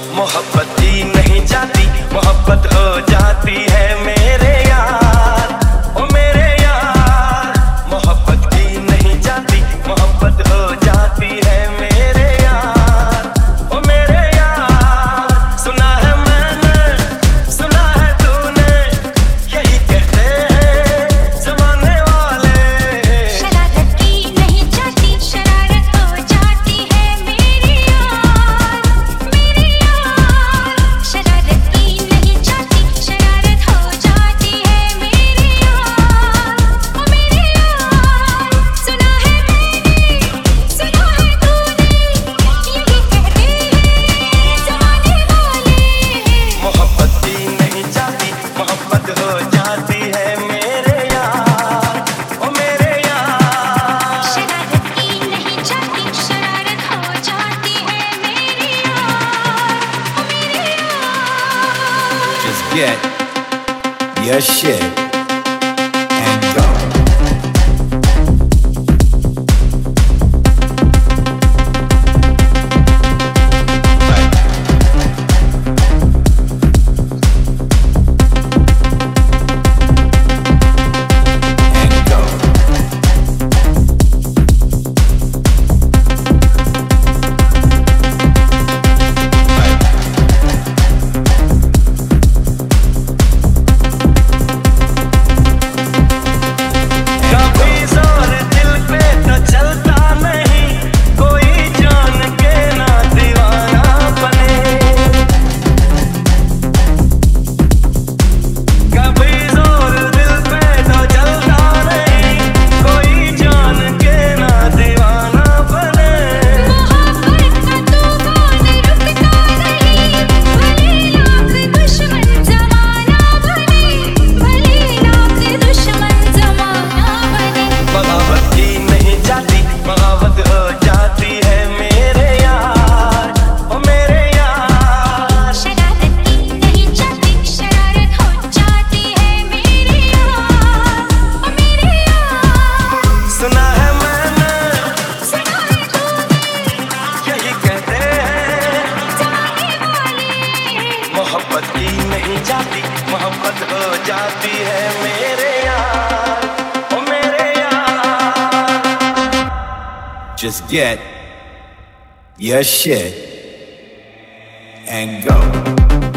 मोहब्बत की नहीं जाती, मोहब्बत हो जाती है मेरे यार, ओ मेरे यार। मोहब्बत की नहीं जाती, मोहब्बत हो जाती है मेरे यार, ओ मेरे यार। सुना है मैंने, सुना है तूने, यही कहते हैं जमाने वाले। शरारत की नहीं जाती, शरारत हो जाती है मेरी यार, मेरी यार। शरारत की नहीं जाती, शरारत हो जाती है मेरी यार, ओ मेरी यार। सुना है मैंने, सुना है तूने, यही कहते हैं जमाने वाले। मोहब्बत की नहीं जाती, मोहब्बत हो जाती है मेरे यार, ओ मेरे यार। शरारत की नहीं जाती, शरारत हो जाती है मेरी यार, ओ मेरी यार। Just get your shit and go. And go. कभी जोर दिल पे तो चलता नहीं, कोई जान के ना दीवाना बने। कभी जोर दिल पे तो चलता नहीं, कोई जान के ना दीवाना बने। मोहब्बत का तूफान रुकता नहीं, भले लाख दुश्मन जमाना बने, भले लाख दुश्मन जमाना बने। बगावत की नहीं जाती, बगावत हो जाती है मेरे यार, ओ मेरे यार। शरारत की नहीं जाती, शरारत हो जाती है मेरी यार, ओ मेरी यार। सुना है मैंने, सुना है तूने, यही कहते हैं जमाने वाले। मोहब्बत की नहीं जाती, मोहब्बत हो जाती है मेरे यार, ओ मेरे यार। Just get your shit and go.